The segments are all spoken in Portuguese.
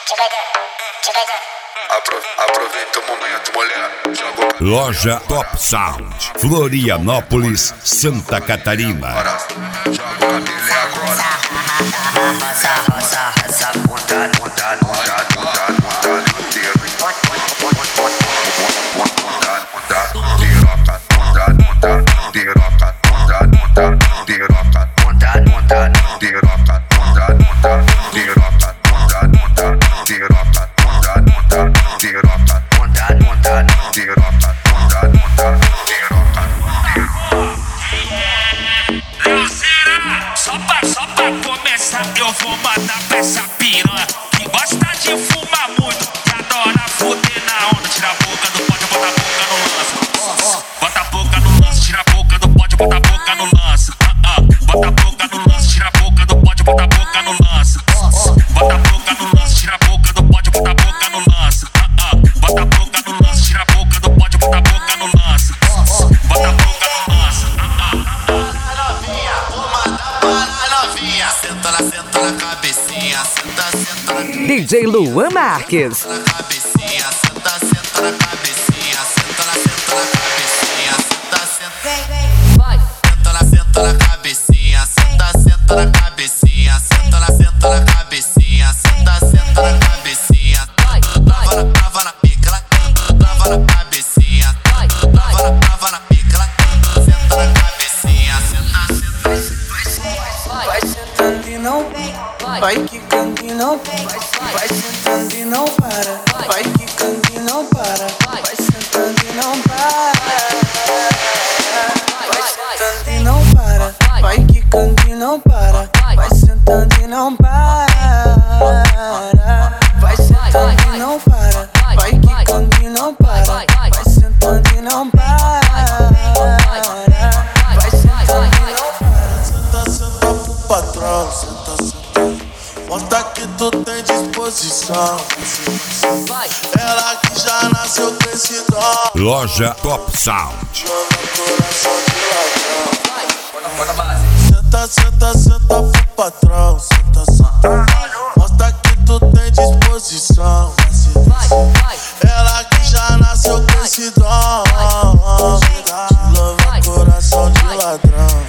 Aproveita o momento, mulher. Loja Top Sound, Florianópolis, Santa Catarina. Joga o cabelo agora. Só pra começar, eu vou mandar pra essa piranha que gosta de fumar muito, que adora fuder na onda. Tira a boca do pote, bota a boca no lance. Bota a boca no lance, tira a boca do pote, bota a boca no lance. Bota a boca no lance, tira a boca do pote, bota a boca no lance. Bota a boca no lance, tira a boca do pote, bota a boca no lance. Bota a boca no lance, tira a boca do pote, bota a boca no lance. Bota a boca no lance. Senta na cabecinha, senta na DJ Luan Marques. na cabecinha, senta na cabecinha, senta na cabecinha, senta na cabecinha, senta na cabecinha, senta na cabecinha, senta na cabecinha. Trava na pica, trava na cabecinha, trava na pica, senta na cabecinha, senta. Vai sentando e não vai quicando e não vai sentando e não para, vai quicando e não para, vai sentando e não para, vai sentando e não para, vai quicando e não para, vai sentando e não para, vai sentando e não para, vai quicando e não para, vai sentando e não para, vai sentando e não para. Senta pro patrão, senta. Mostra que tu tem disposição. Ela que já nasceu com esse dom. Loja Top Sound. Joga coração de ladrão. Senta pro patrão, senta. Mostra que tu tem disposição. Ela que já nasceu com esse dom. Lava coração de ladrão.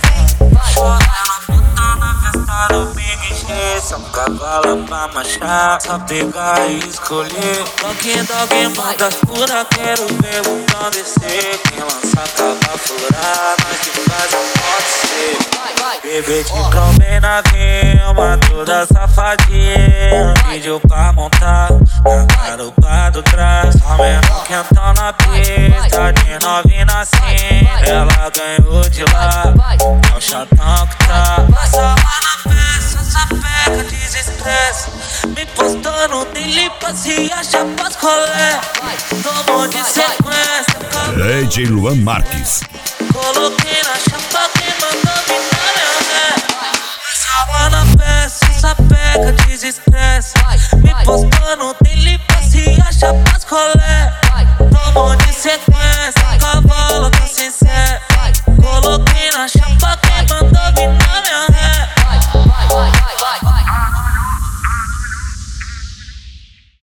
São cavalo pra marchar, só pegar e escolher. Dog manda fura, quero ver o botão descer. Quem lança cava furar, nós que faz acontecer. Bebê te comem na cama, toda safadinha. Pediu pra montar na garupa do trás. Só menor quentão na pista, de novinha na cinta. Ela ganhou de lá, é o chatão que tá. Passa lá na peça, sapeca, desestressa. Me postou no Dilipa, se acha pras colé. Tomou de sequência, DJ Luan Marques. coloquei na chapa, quem mandou me dar meu ré. Passa lá na peça, sapeca, desestressa. Me postou no